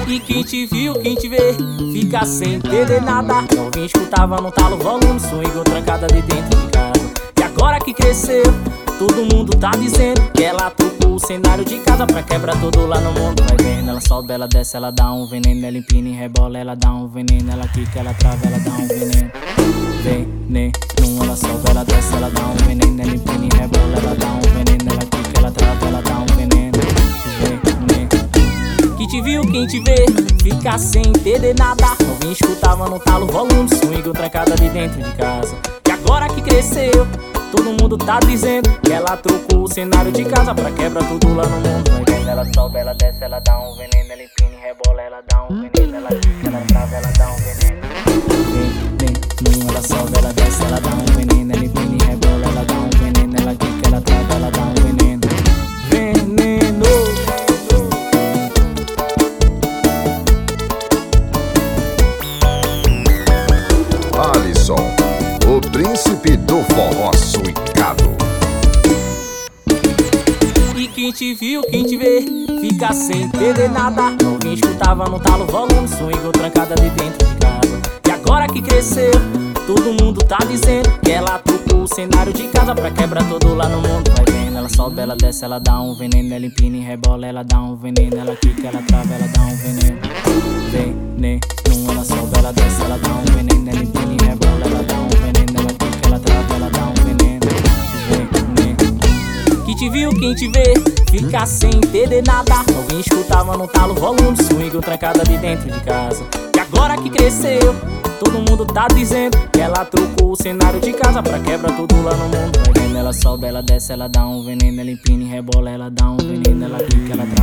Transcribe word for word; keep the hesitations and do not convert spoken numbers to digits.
E quem te viu, quem te vê, fica sem entender nada. Novinha escutava no talo, volume, som igual trancada de dentro de casa. E agora que cresceu, todo mundo tá dizendo que ela trocou o cenário de casa pra quebra todo lá no mundo. Vai vendo, ela sobe, ela desce, ela dá um veneno. Ela empina e rebola, ela dá um veneno. Ela quica, ela trava, ela dá um veneno. Veneno, ela sobe, ela desce, ela dá um veneno. Ela empina e rebola, ela dá um veneno. Ela quica, ela trava, ela dá um veneno. Veneno. Quem te viu, quem te vê, fica sem entender nada. Novinha escutava no talo, volume, som igual trancada de dentro de casa. E agora que cresceu, todo mundo tá dizendo que ela trocou o cenário de casa pra quebra tudo lá no mundo. Vai vendo, ela sobe, ela desce, ela dá um veneno. Ela empina e rebola, ela dá um veneno. Ela quica, ela trava, ela dá um veneno. Veneno, ela sobe, ela desce, ela dá um veneno. Ela empina e rebola, ela dá um veneno. Ela quica, ela trava, ela dá um veneno. Veneno. Alisson, o príncipe do forró swingado. E quem te viu, quem te vê, fica sem entender nada. Novinha escutava no talo, volume, som igual trancada de dentro de casa. E agora que cresceu, todo mundo tá dizendo que ela trocou o cenário de casa pra quebra todo lá no mundo. Vai vendo, ela sobe, ela desce, ela dá um veneno. Ela empina e rebola, ela dá um veneno. Ela quica, ela trava, ela dá um veneno. Veneno, ela sobe, ela desce, ela dá um veneno. Ela empina e rebola, ela dá um veneno. Ela quica, ela trava, ela dá um veneno. Veneno. Quem te viu, quem te vê, fica sem entender nada. Novinha escutava no talo, volume, som igual trancada de dentro de casa. E agora que cresceu, todo mundo tá dizendo que ela trocou o cenário de casa pra quebra tudo lá no mundo. Vai vendo, ela sobe, ela desce, ela dá um veneno. Ela empina e rebola, ela dá um veneno. Ela quica, ela trava.